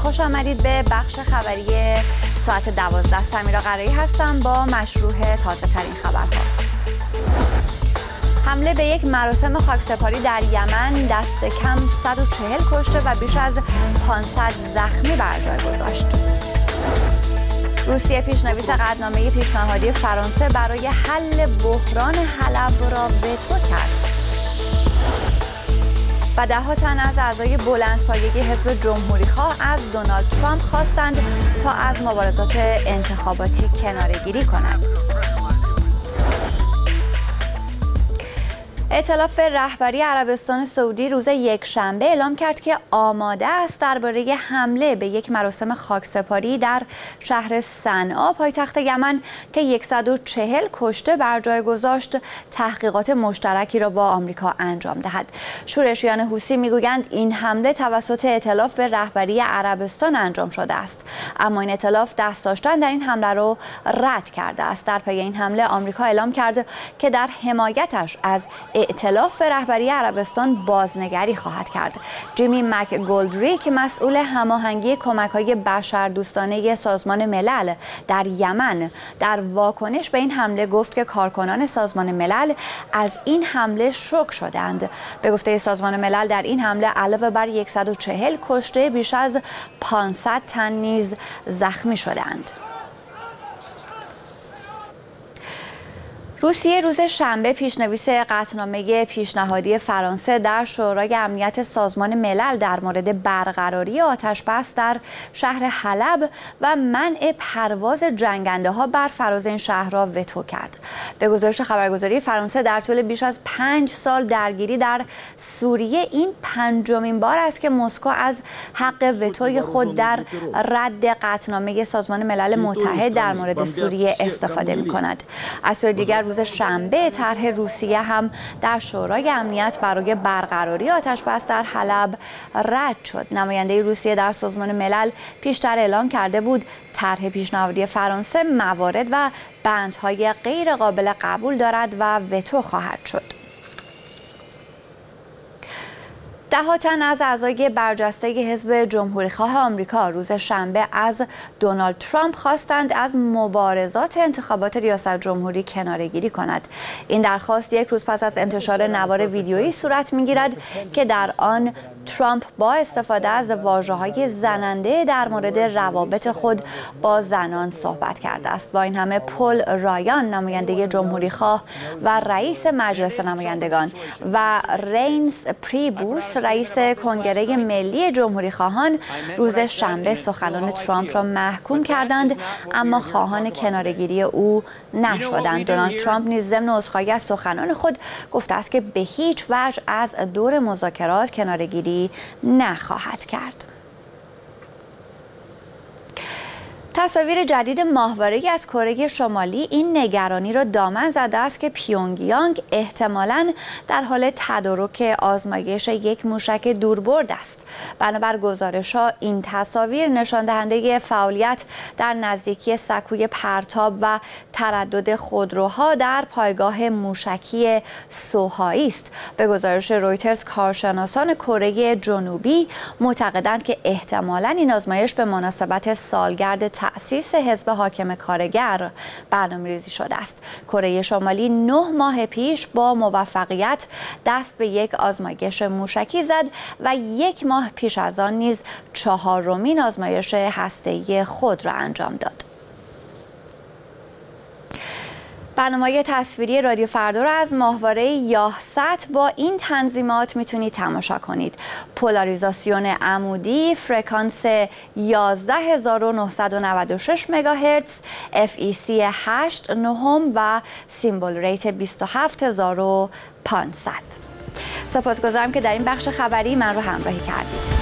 خوش آمدید به بخش خبری ساعت 12. سمیرا قرایی هستم با مشروع تازه ترین خبرها. حمله به یک مراسم خاکسپاری در یمن دست کم 140 کشته و بیش از 500 زخمی بر جای گذاشت. روسیه پیشنویس قطعنامه پیشنهادی فرانسه برای حل بحران حلب را وتو کرد. و ده‌ها تن از اعضای بلندپایگی حزب جمهوری‌خواه از دونالد ترامپ خواستند تا از مبارزات انتخاباتی کناره‌گیری کند. ائتلاف رهبری عربستان سعودی روز یکشنبه اعلام کرد که آماده است درباره حمله به یک مراسم خاکسپاری در شهر صنعا پایتخت یمن که 140 کشته بر جای گذاشت تحقیقات مشترکی را با آمریکا انجام دهد. شورشیان حوثی میگویند این حمله توسط ائتلاف به رهبری عربستان انجام شده است، اما این ائتلاف دست داشتن در این حمله را رد کرده است. در پی این حمله آمریکا اعلام کرد که در حمایتش از ائتلاف به رهبری عربستان بازنگری خواهد کرد. جیمی مکگولدریک مسئول هماهنگی کمک‌های بشردوستانه سازمان ملل در یمن در واکنش به این حمله گفت که کارکنان سازمان ملل از این حمله شوک شدند. به گفته سازمان ملل در این حمله علاوه بر 140 کشته بیش از 500 تن نیز زخمی شدند. روسیه روز شنبه پیشنویس قطعنامه پیشنهادی فرانسه در شورای امنیت سازمان ملل در مورد برقراری آتش‌بس در شهر حلب و منع پرواز جنگنده‌ها بر فراز این شهر را وتو کرد. به گزارش خبرگزاری فرانسه در طول بیش از 5 سال درگیری در سوریه این پنجمین بار است که مسکو از حق وتوی خود در رد قطعنامه سازمان ملل متحد در مورد سوریه استفاده می‌کند. از سوی دیگر روز شنبه طرح روسیه هم در شورای امنیت برای برقراری آتش‌بس در حلب رد شد. نماینده روسیه در سازمان ملل پیشتر اعلام کرده بود طرح پیشنهادی فرانسه موارد و بندهای غیر قابل قبول دارد و وتو خواهد شد. ده‌ها تن از اعضای برجسته حزب جمهوری‌خواه آمریکا روز شنبه از دونالد ترامپ خواستند از مبارزات انتخابات ریاست جمهوری کناره‌گیری کند. این درخواست یک روز پس از انتشار نوار ویدیویی صورت می‌گیرد که در آن ترامپ با استفاده از واژه‌های زننده در مورد روابط خود با زنان صحبت کرده است. با این همه پل رایان نماینده جمهوری‌خواه و رئیس مجلس نمایندگان و رینز پریبوس رئیس کنگره ملی جمهوری‌خواهان روز شنبه سخنان ترامپ را محکوم کردند، اما خواهان کناره‌گیری او نشدند. دونالد ترامپ نیز ضمن عذرخواهی از سخنان خود گفته است که به هیچ وجه از دور مذاکرات کناره‌گیری نخواهد کرد. تصاویر جدید ماهواره‌ای از کره شمالی این نگرانی را دامن زده است که پیونگیانگ احتمالاً در حال تدارک آزمایش یک موشک دوربرد است. بنابر گزارش‌ها این تصاویر نشان دهنده فعالیت در نزدیکی سکوی پرتاب و تردد خودروها در پایگاه موشکی سوهایی است. به گزارش رویترز کارشناسان کره جنوبی معتقدند که احتمالاً این آزمایش به مناسبت سالگرد تأسیس حزب حاکم کارگر برنامه‌ریزی شده است. کره شمالی 9 ماه پیش با موفقیت دست به یک آزمایش موشکی زد و 1 ماه پیش از آن نیز 4مین آزمایش هسته‌ای خود را انجام داد. برنامه تصویری رادیو فردا را از ماهواره یاهست با این تنظیمات میتونید تماشا کنید: پولاریزاسیون عمودی، فرکانس 11996 مگاهرتز، FEC 8.9 و سیمبل ریت 27500. سپاسگزارم که در این بخش خبری من رو همراهی کردید.